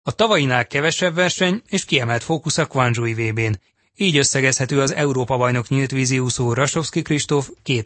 A tavainál kevesebb verseny és kiemelt fókusz a Guangzhou VB-n. Így összegezhető az Európa-bajnok nyílt víziúszó Rasovszky Kristóf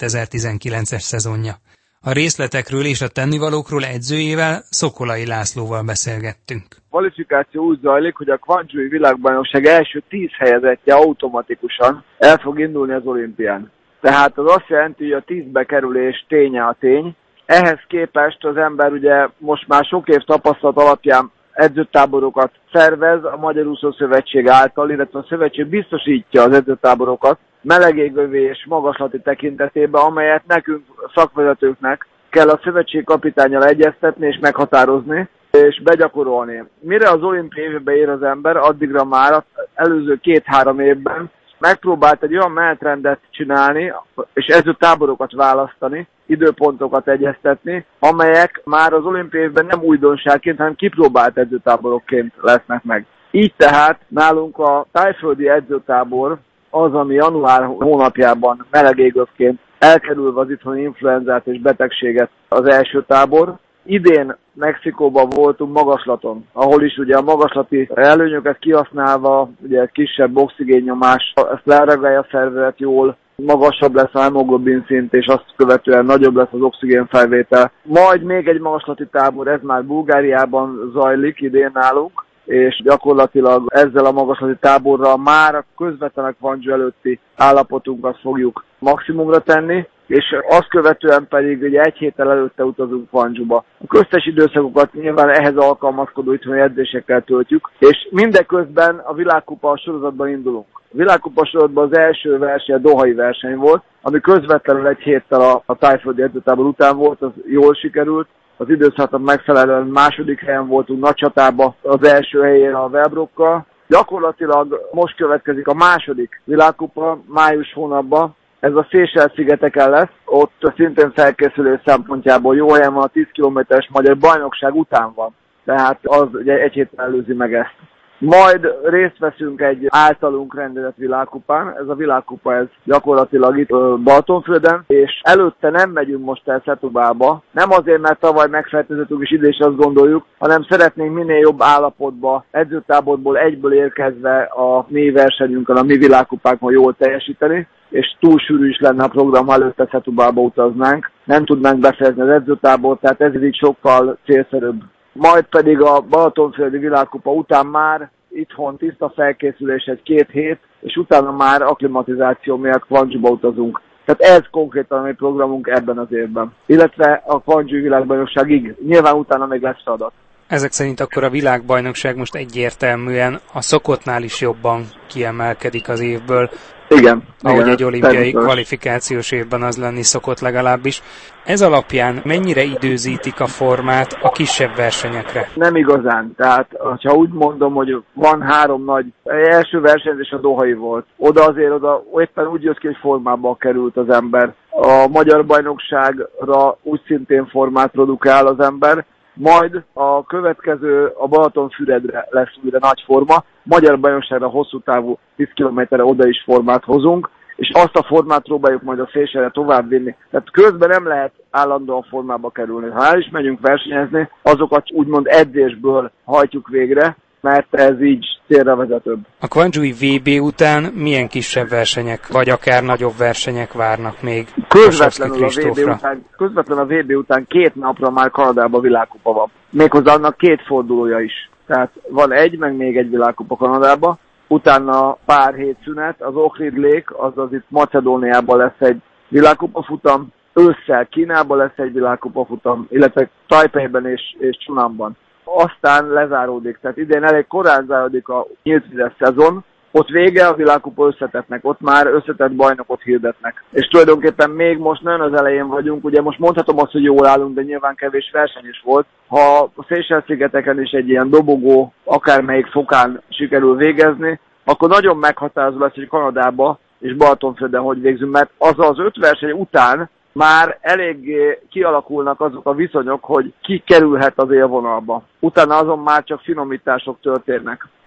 2019-es szezonja. A részletekről és a tennivalókról edzőjével, Szokolai Lászlóval beszélgettünk. A kvalifikáció úgy zajlik, hogy a Guangzhou világbajnokság első 10 helyezettje automatikusan el fog indulni az olimpián. Tehát az azt jelenti, hogy a 10-be kerülés ténye a tény. Ehhez képest az ember ugye most már sok év tapasztalat alapján edzőtáborokat szervez a Magyar Úszó Szövetség által, illetve a szövetség biztosítja az edzőtáborokat melegégövé és magaslati tekintetében, amelyet nekünk szakvezetőknek kell a szövetség kapitánnyal egyeztetni és meghatározni és begyakorolni. Mire az olimpiai évbe ér az ember, addigra már az előző 2-3 évben megpróbált egy olyan menetrendet csinálni, és edzőtáborokat választani, időpontokat egyeztetni, amelyek már az olimpiai évben nem újdonságként, hanem kipróbált edzőtáborokként lesznek meg. Így tehát nálunk a tájföldi edzőtábor az, ami január hónapjában melegégövként elkerülve az itthoni influenzát és betegséget az első tábor. Idén Mexikóban voltunk magaslaton, ahol is ugye a magaslati előnyöket kihasználva, ugye kisebb oxigénnyomás, ezt lereagálja a szervezet jól, magasabb lesz a hemoglobin szint, és azt követően nagyobb lesz az oxigénfelvétel. Majd még egy magaslati tábor, ez már Bulgáriában zajlik idén nálunk, és gyakorlatilag ezzel a magaslati táborral már közvetlenek Guangzhou előtti állapotunkat fogjuk maximumra tenni, és azt követően pedig ugye egy héttel előtte utazunk Guangzhouba. A köztes időszakokat nyilván ehhez alkalmazkodó itthoni edzésekkel töltjük, és mindeközben a világkupa sorozatban indulunk. A világkupa sorozatban az első verseny a dohai verseny volt, ami közvetlenül egy héttel a tájföldi edzőtábor után volt, az jól sikerült. Az időszaknak megfelelően második helyen voltunk Nagycsatában, az első helyén a Velbrokkal. Gyakorlatilag most következik a második világkupa május hónapban. Ez a Seychelles-szigeteken lesz, ott szintén felkészülés szempontjából jó helyen van, a 10 kilométeres magyar bajnokság után van. Tehát az ugye egy héttel előzi meg ezt. Majd részt veszünk egy általunk rendezett világkupán, ez a világkupa ez gyakorlatilag itt Balatonföldön, és előtte nem megyünk most el Setubába, nem azért, mert tavaly megfertőzöttünk és idén is azt gondoljuk, hanem szeretnénk minél jobb állapotba, edzőtáborból egyből érkezve a mi versenyünkön, a mi világkupánkon jól teljesíteni, és túl sűrű is lenne a program, ha előtte Setubába utaznánk, nem tudnánk befejezni az edzőtábort, tehát ez így sokkal célszerűbb. Majd pedig a Balatonföldi világkupa után már itthon tiszta felkészülés egy 2 hét, és utána már akklimatizáció miatt Guangzhouba utazunk. Tehát ez konkrétan a mi programunk ebben az évben. Illetve a Guangzhou világbajnokságig. Nyilván utána még lesz feladat. Ezek szerint akkor a világbajnokság most egyértelműen a szokottnál is jobban kiemelkedik az évből. Igen. Ahogy igen, egy olimpiai kvalifikációs évben az lenni szokott legalábbis. Ez alapján mennyire időzítik a formát a kisebb versenyekre? Nem igazán. Tehát, ha úgy mondom, hogy van 3 nagy, első versenyzés a dohai volt. Oda éppen úgy jött ki, hogy formába került az ember. A magyar bajnokságra úgy szintén formát produkál az ember. Majd a következő a Balatonfüredre lesz újra nagy forma. Magyar bajnokságra hosszú távú 10 kilométerre oda is formát hozunk, és azt a formát próbáljuk majd a Seychellesre tovább vinni. Tehát közben nem lehet állandóan formába kerülni. Ha el is megyünk versenyezni, azokat úgymond edzésből hajtjuk végre, mert ez így célra vezetőbb. A Guangzhou VB után milyen kisebb versenyek, vagy akár nagyobb versenyek várnak még Közvetlenül a VB után 2 napra már Kanadában világkupa van. Méghozzá annak 2 fordulója is. Tehát van meg még egy világkupa Kanadában. Utána pár hét szünet, az Ohrid Lake, azaz itt Macedóniában lesz egy világkupa futam, ősszel Kínában lesz egy világkupa futam, illetve Tajpejben és Chunanban. Aztán lezáródik, tehát idén elég korán záródik a nyíltvizes szezon, ott vége a világkupa összetettnek, ott már összetett bajnokot hirdetnek. És tulajdonképpen még most nagyon az elején vagyunk, ugye most mondhatom azt, hogy jól állunk, de nyilván kevés verseny is volt. Ha a Seychelles-szigeteken is egy ilyen dobogó, akármelyik fokán sikerül végezni, akkor nagyon meghatározó lesz, hogy Kanadába és Balatonföldön hogy végzünk, mert az 5 verseny után már eléggé kialakulnak azok a viszonyok, hogy ki kerülhet az élvonalba. Utána azon már csak finomítások történnek.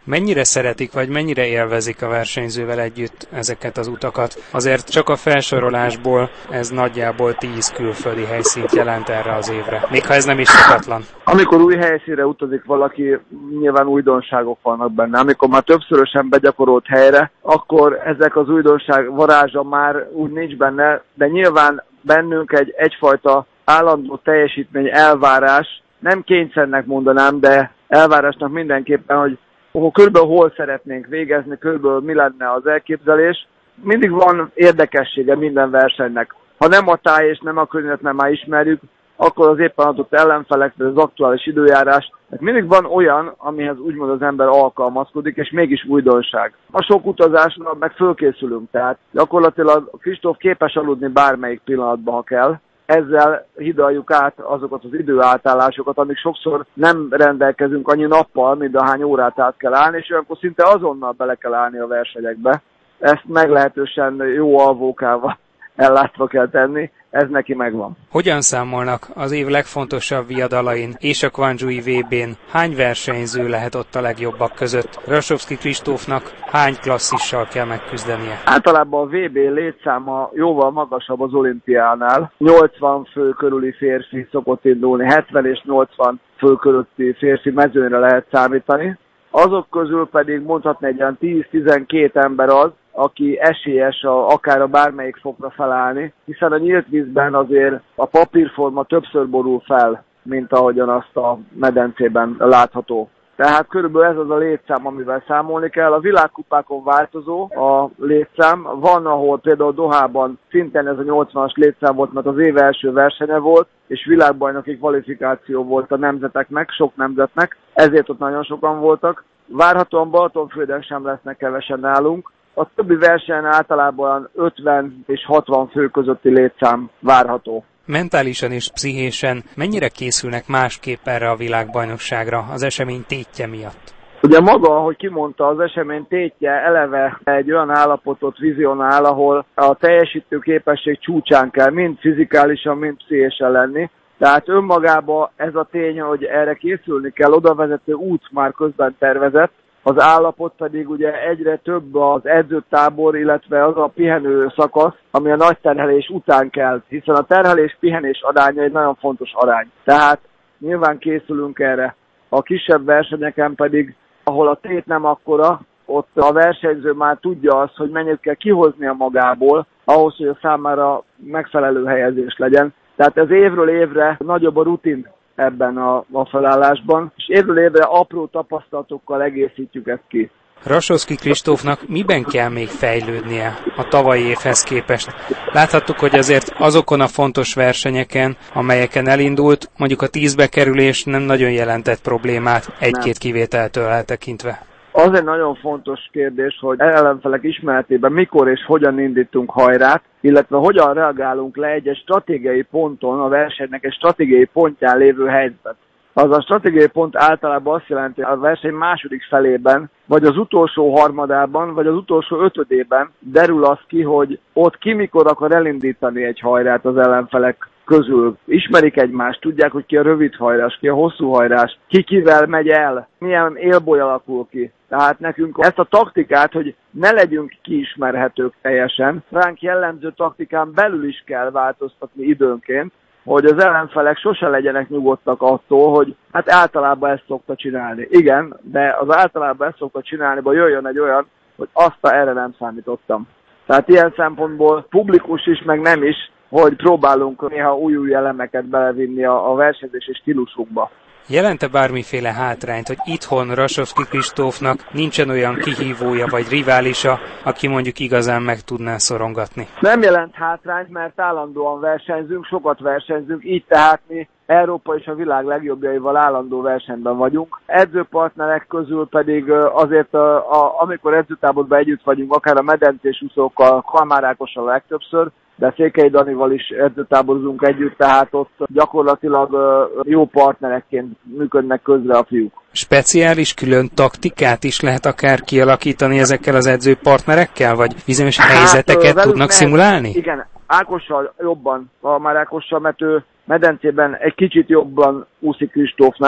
Mennyire szeretik, vagy mennyire élvezik a versenyzővel együtt ezeket az utakat? Azért csak a felsorolásból ez nagyjából 10 külföldi helyszínt jelent erre az évre, még ha ez nem is szokatlan. Amikor új helyszínre utazik valaki, nyilván újdonságok vannak benne. Amikor már többszörösen begyakorolt helyre, akkor ezek az újdonság varázsa már úgy nincs benne, de nyilván bennünk egyfajta állandó teljesítmény, elvárás, nem kényszernek mondanám, de elvárásnak mindenképpen, hogy körülbelül hol szeretnénk végezni, körülbelül mi lenne az elképzelés. Mindig van érdekessége minden versenynek. Ha nem a táj és nem a környezet nem már ismerjük, akkor az éppen adott ellenfelek, az aktuális időjárás. Mindig van olyan, amihez úgymond az ember alkalmazkodik, és mégis újdonság. A sok utazásnál meg fölkészülünk, tehát gyakorlatilag Kristóf képes aludni bármelyik pillanatban, ha kell. Ezzel hidaljuk át azokat az időátállásokat, amik sokszor nem rendelkezünk annyi nappal, mint ahány órát át kell állni, és olyankor szinte azonnal bele kell állni a versenyekbe. Ezt meglehetősen jó alvókával ellátva kell tenni, ez neki megvan. Hogyan számolnak az év legfontosabb viadalain és a Guangzhou VB-n? Hány versenyző lehet ott a legjobbak között? Rasovszky Kristófnak hány klasszissal kell megküzdenie? Általában a VB létszáma jóval magasabb az olimpiánál. 80 fő körüli férfi szokott indulni, 70 és 80 fő körüli férfi mezőnyre lehet számítani. Azok közül pedig mondhatni egy olyan 10-12 ember az, aki esélyes akár a bármelyik fokra felállni, hiszen a nyílt vízben azért a papírforma többször borul fel, mint ahogyan azt a medencében látható. Tehát körülbelül ez az a létszám, amivel számolni kell. A világkupákon változó a létszám. Van, ahol például Dohában szintén ez a 80-as létszám volt, mert az év első versenye volt, és világbajnoki kvalifikáció volt a nemzeteknek, sok nemzetnek, ezért ott nagyon sokan voltak. Várhatóan Balatonfürdőn sem lesznek kevesen nálunk. A többi versenyen általában 50 és 60 fő közötti létszám várható. Mentálisan és pszichésen mennyire készülnek másképp erre a világbajnokságra az esemény tétje miatt? Ugye maga, ahogy kimondta, az esemény tétje eleve egy olyan állapotot vizionál, ahol a teljesítő képesség csúcsán kell mind fizikálisan, mind pszichésen lenni. Tehát önmagában ez a tény, hogy erre készülni kell, odavezető út már közben tervezett, az állapot pedig ugye egyre több az edzőtábor, illetve az a pihenő szakasz, ami a nagy terhelés után kell, hiszen a terhelés-pihenés aránya egy nagyon fontos arány. Tehát nyilván készülünk erre. A kisebb versenyeken pedig, ahol a tét nem akkora, ott a versenyző már tudja azt, hogy mennyit kell kihoznia magából, ahhoz, hogy a számára megfelelő helyezés legyen. Tehát ez évről évre nagyobb a rutin ebben a felállásban, és évről évre apró tapasztalatokkal egészítjük ezt ki. Rasovszky Kristófnak miben kell még fejlődnie a tavalyi évhez képest? Láthattuk, hogy azért azokon a fontos versenyeken, amelyeken elindult, mondjuk a 10-be kerülés nem nagyon jelentett problémát, egy-két kivételtől eltekintve. Az egy nagyon fontos kérdés, hogy ellenfelek ismeretében mikor és hogyan indítunk hajrát, illetve hogyan reagálunk le egy stratégiai ponton, a versenynek egy stratégiai pontján lévő helyzetet. Az a stratégiai pont általában azt jelenti, hogy a verseny második felében, vagy az utolsó harmadában, vagy az utolsó ötödében derül az ki, hogy ott ki mikor akar elindítani egy hajrát az ellenfelek közül. Ismerik egymást, tudják, hogy ki a rövid hajrás, ki a hosszú hajrás, ki kivel megy el, milyen élboly alakul ki. Tehát nekünk ezt a taktikát, hogy ne legyünk kiismerhetők teljesen, ránk jellemző taktikán belül is kell változtatni időnként, hogy az ellenfelek sose legyenek nyugodtak attól, hogy hát általában ezt szokta csinálni. Igen, de az általában ezt szokta csinálni, hogy jöjjön egy olyan, hogy erre nem számítottam. Tehát ilyen szempontból publikus is, meg nem is, hogy próbálunk néha új elemeket belevinni a versenyzési stílusunkba. Jelente bármiféle hátrányt, hogy itthon Rasovszky Kristófnak nincsen olyan kihívója vagy riválisa, aki mondjuk igazán meg tudná szorongatni? Nem jelent hátrányt, mert állandóan versenyzünk, sokat versenyzünk, így tehát mi Európa és a világ legjobbjaival állandó versenyben vagyunk. Edzőpartnerek közül pedig azért, amikor edzőtáborban együtt vagyunk, akár a medencés úszókkal, Kalmár Ákossal legtöbbször, de Székely Danival is edzőtáborozunk együtt, tehát ott gyakorlatilag jó partnerekként működnek közre a fiúk. Speciális külön taktikát is lehet akár kialakítani ezekkel az edzőpartnerekkel, vagy bizonyos helyzeteket tudnak szimulálni? Igen, Ákossal jobban, Kalmár Ákossal, mert ő medencében egy kicsit jobban úszik Kristófnál.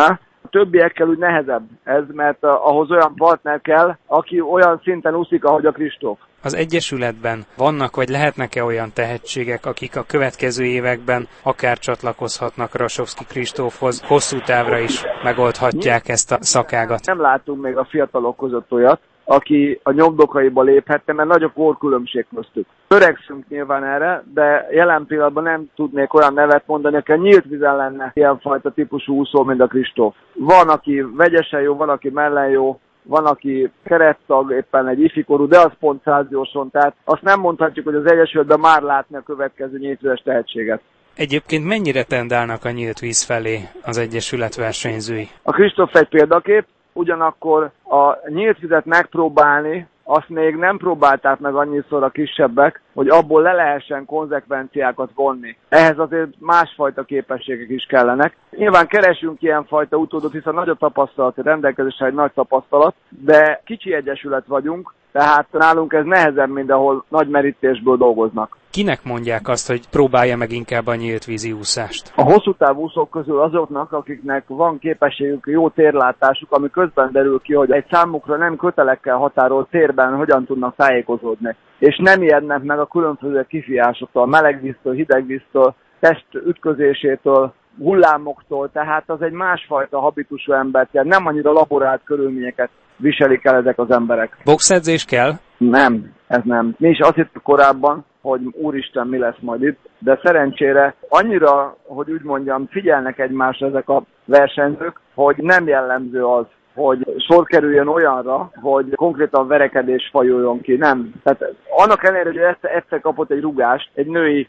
Többiekkel úgy nehezebb ez, mert ahhoz olyan partner kell, aki olyan szinten úszik, ahogy a Kristóf. Az Egyesületben vannak vagy lehetnek-e olyan tehetségek, akik a következő években akár csatlakozhatnak Rasovszky Kristófhoz, hosszú távra is megoldhatják ezt a szakágat? Nem látunk még a fiatalok között olyat, aki a nyomdokaiba léphette, mert nagy a korkülönbség köztük. Törekszünk nyilván erre, de jelen pillanatban nem tudnék olyan nevet mondani, aki a nyílt vízen lenne ilyenfajta típusú úszó, mint a Kristóf. Van, aki vegyesen jó, van, aki mellen jó, van, aki kerettag, éppen egy ifikorú, de az pont 100 gyorson, tehát azt nem mondhatjuk, hogy az Egyesületben már látni a következő nyíltvízes tehetséget. Egyébként mennyire tendálnak a nyílt víz felé az Egyesület versenyzői? A Kristóf egy példakép, ugyanakkor a nyílt vizet megpróbálni, azt még nem próbálták meg annyiszor a kisebbek, hogy abból le lehessen konzekvenciákat vonni. Ehhez azért másfajta képességek is kellenek. Nyilván keresünk ilyenfajta utódot, hiszen nagy a tapasztalat, rendelkezésre egy nagy tapasztalat, de kicsi egyesület vagyunk, tehát nálunk ez nehezebb, mint ahol nagy merítésből dolgoznak. Kinek mondják azt, hogy próbálja meg inkább a nyílt vízi úszást? A hosszú távú úszók közül azoknak, akiknek van képességük, jó térlátásuk, ami közben derül ki, hogy egy számukra nem kötelekkel határolt térben hogyan tudnak tájékozódni. És nem ijednek meg a különböző kifiásoktól, melegvíztől, hidegvíztől, test ütközésétől, hullámoktól, tehát az egy másfajta habitusú embert, tehát nem annyira laborált körülményeket viselik el ezek az emberek. Boxedzés kell? Nem, ez nem. Mi is azt hittük korábban, hogy úristen, mi lesz majd itt, de szerencsére annyira, hogy úgy mondjam, figyelnek egymásra ezek a versenyzők, hogy nem jellemző az, hogy sor kerüljön olyanra, hogy konkrétan verekedés fajuljon ki. Nem. Tehát annak ellenére, hogy egyszer kapott egy rugást, egy női,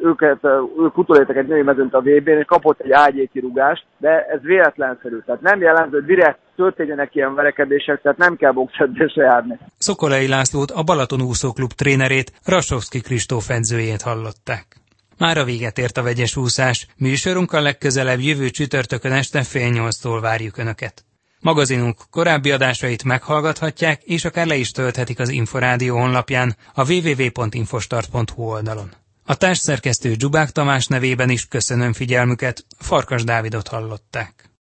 ők utolértek egy női mezőnyt a VB-n, és kapott egy ágyéki rugást, de ez véletlenszerű. Tehát nem jellemző, hogy direkt történjenek ilyen verekedések, tehát nem kell boxedzésre járni. Szokolai Lászlót, a Balaton úszóklub trénerét, Rasovszky Kristóf edzőjét hallották. Mára véget ért a vegyes úszás. Műsorunkkal legközelebb jövő csütörtökön este 7:30-tól várjuk Önöket. Magazinunk korábbi adásait meghallgathatják, és akár le is tölthetik az Inforádió honlapján, a www.infostart.hu oldalon. A társszerkesztő Dzsubák Tamás nevében is köszönöm figyelmüket, Farkas Dávidot hallották.